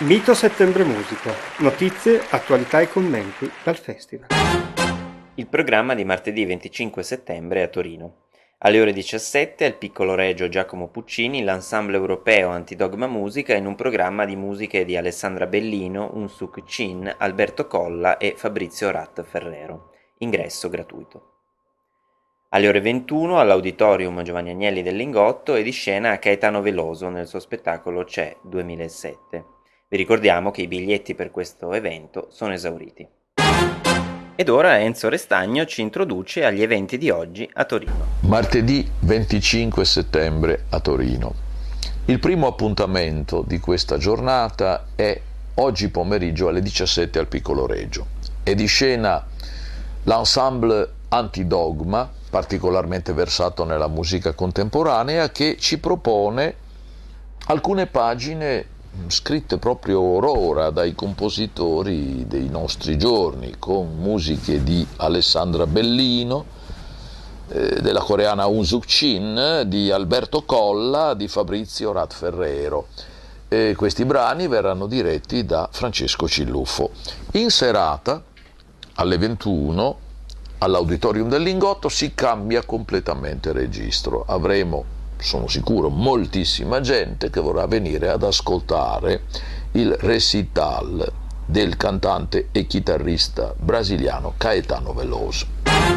Mito Settembre Musica. Notizie, attualità e commenti dal festival. Il programma di martedì 25 settembre a Torino. Alle ore 17 al Piccolo Regio Giacomo Puccini l'ensemble europeo Antidogma Musica in un programma di musiche di Alessandra Bellino, Unsuk Chin, Alberto Colla e Fabrizio Rat Ferrero. Ingresso gratuito. Alle ore 21 all'Auditorium Giovanni Agnelli del Lingotto è di scena Caetano Veloso nel suo spettacolo C'è 2007. Vi ricordiamo che i biglietti per questo evento sono esauriti. Ed ora Enzo Restagno ci introduce agli eventi di oggi a Torino. Martedì 25 settembre a Torino. Il primo appuntamento di questa giornata è oggi pomeriggio alle 17 al Piccolo Regio. È di scena l'ensemble Antidogma, particolarmente versato nella musica contemporanea, che ci propone alcune pagine scritte proprio ora dai compositori dei nostri giorni, con musiche di Alessandra Bellino, della coreana Unsuk Chin, di Alberto Colla, di Fabrizio Rat Ferrero. Questi brani verranno diretti da Francesco Cilluffo. In serata, alle 21, all'Auditorium del Lingotto si cambia completamente registro. Avremo, sono sicuro, moltissima gente che vorrà venire ad ascoltare il recital del cantante e chitarrista brasiliano Caetano Veloso.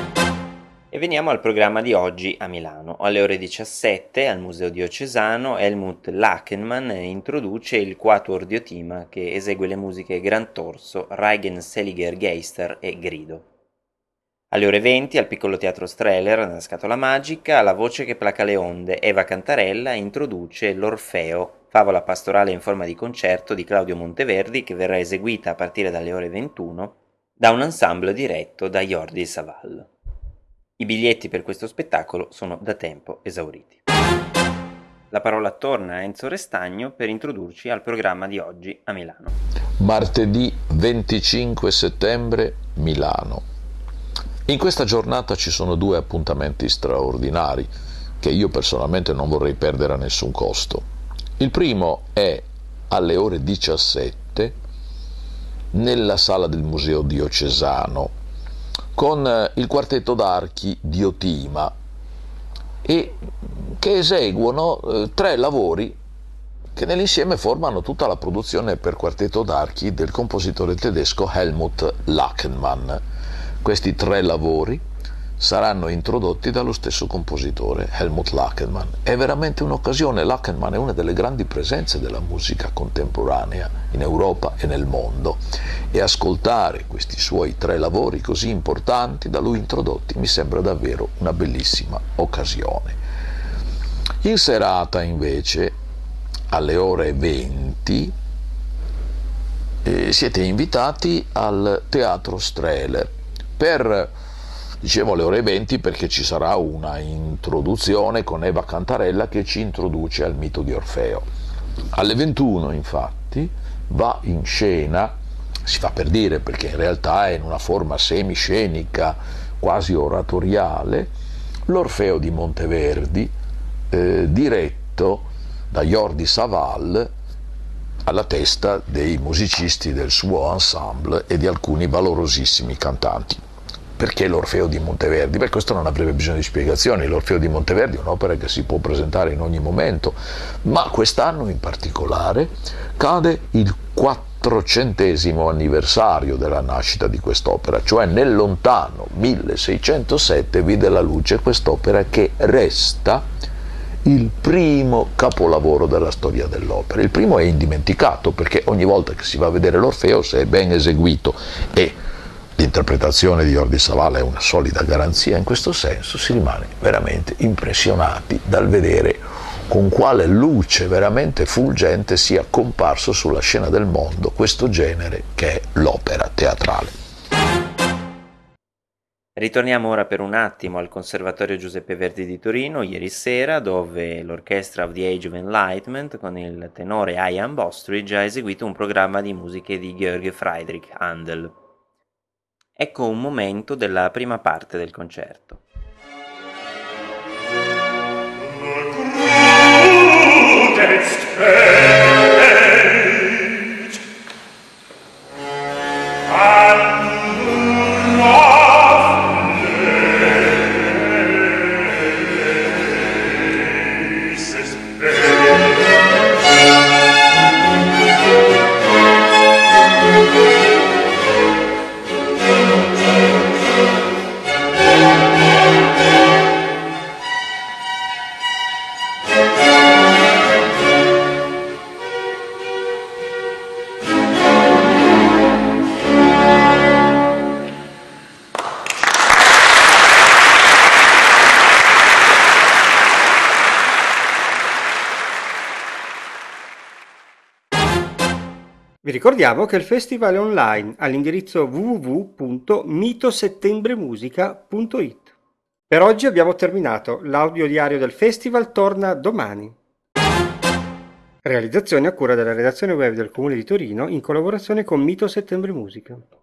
E veniamo al programma di oggi a Milano. Alle ore 17 al Museo Diocesano Helmut Lachenmann introduce il Quatuor Diotima che esegue le musiche Gran Torso, Reigen Seliger Geister e Grido. Alle ore 20 al Piccolo Teatro Strehler, nella Scatola Magica, La voce che placa le onde, Eva Cantarella introduce l'Orfeo, favola pastorale in forma di concerto di Claudio Monteverdi che verrà eseguita a partire dalle ore 21 da un ensemble diretto da Jordi Savall. I biglietti per questo spettacolo sono da tempo esauriti. La parola torna a Enzo Restagno per introdurci al programma di oggi a Milano. Martedì 25 settembre, Milano. In questa giornata ci sono due appuntamenti straordinari che io personalmente non vorrei perdere a nessun costo. Il primo è alle ore 17 nella sala del Museo Diocesano con il quartetto d'archi Diotima e che eseguono tre lavori che nell'insieme formano tutta la produzione per quartetto d'archi del compositore tedesco Helmut Lachenmann. Questi tre lavori saranno introdotti dallo stesso compositore, Helmut Lachenmann. È veramente un'occasione. Lachenmann è una delle grandi presenze della musica contemporanea in Europa e nel mondo, e ascoltare questi suoi tre lavori così importanti da lui introdotti mi sembra davvero una bellissima occasione. In serata invece alle ore 20 siete invitati al Teatro Strehler per, dicevo, le ore 20 perché ci sarà una introduzione con Eva Cantarella che ci introduce al mito di Orfeo. Alle 21 infatti va in scena, si fa per dire perché in realtà è in una forma semiscenica quasi oratoriale, l'Orfeo di Monteverdi diretto da Jordi Savall alla testa dei musicisti del suo ensemble e di alcuni valorosissimi cantanti. Perché l'Orfeo di Monteverdi? Beh, questo non avrebbe bisogno di spiegazioni. L'Orfeo di Monteverdi è un'opera che si può presentare in ogni momento, ma quest'anno in particolare cade il 400° anniversario della nascita di quest'opera, cioè nel lontano 1607 vide la luce quest'opera che resta il primo capolavoro della storia dell'opera. Il primo è indimenticato perché ogni volta che si va a vedere l'Orfeo, se è ben eseguito e l'interpretazione di Jordi Savall è una solida garanzia in questo senso, si rimane veramente impressionati dal vedere con quale luce veramente fulgente sia comparso sulla scena del mondo questo genere che è l'opera teatrale. Ritorniamo ora per un attimo al Conservatorio Giuseppe Verdi di Torino, ieri sera, dove l'Orchestra of the Age of Enlightenment, con il tenore Ian Bostridge, ha eseguito un programma di musiche di Georg Friedrich Handel. Ecco un momento della prima parte del concerto. Vi ricordiamo che il festival è online all'indirizzo www.mitosettembremusica.it. Per oggi abbiamo terminato, l'audio diario del festival torna domani. Realizzazione a cura della redazione web del Comune di Torino in collaborazione con Mito Settembre Musica.